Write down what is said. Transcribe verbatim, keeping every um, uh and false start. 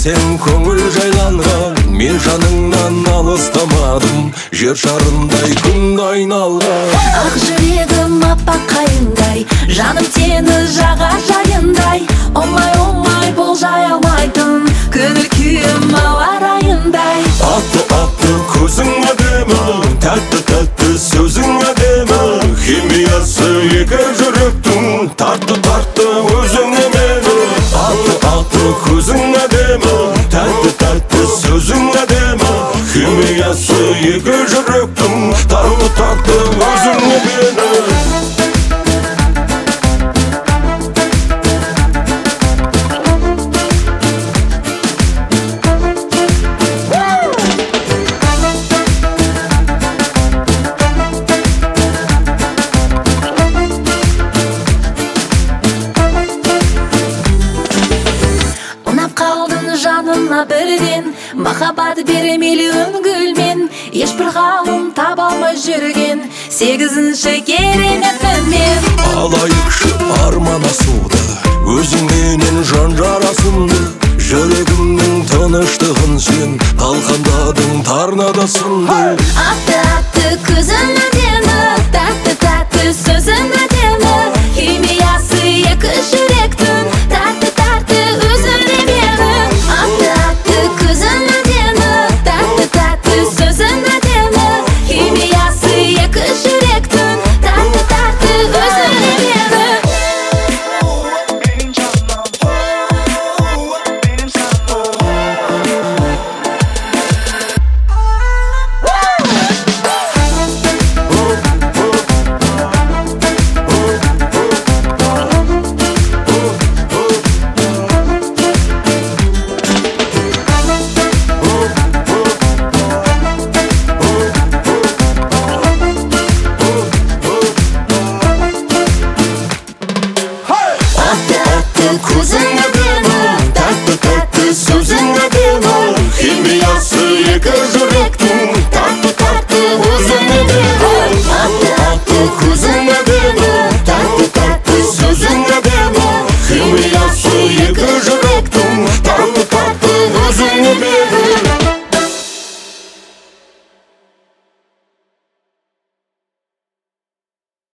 сен көңіл жайланған, мен жаныңнан алыстамадым. Жер шарындай күн айналған. Ақ жүрегім аппақайындай, жаным сені жаға жайындай. Омай омай болжай алмайтын, көңіл күйім ауа райындай. Атты атты көзің әдемі, тәтті тәтті сөзің әдемі. Химиясы екі жүректің, тартты тартты өзіңе мені. Атты атты көзің әдемі, тәтті тәтті сөзің әдемі. Химиясы екі жүректің, тартты тартты өзіңе мені. Жанына бірден махаббат беремелеуін гүлмен, ешбір ғалым таба алмай жүрген сегізінші кереметпін мен. Алайықшы арман асуды, өзіңменен жан жарасымды. Жүрегімнің тыныштығын сен талқандадың тарнада сынды. Атты атты көзің әдемі, тәтті тәтті сөзің әдемі. Химиясы екі жүректің, тәтті тәтті өзіңе мені. Атты атты көзің әдемі, тәтті тәтті сөзің әдемі. Химиясы екі жүректің, тәтті тәтті өзіңе мені. Көзің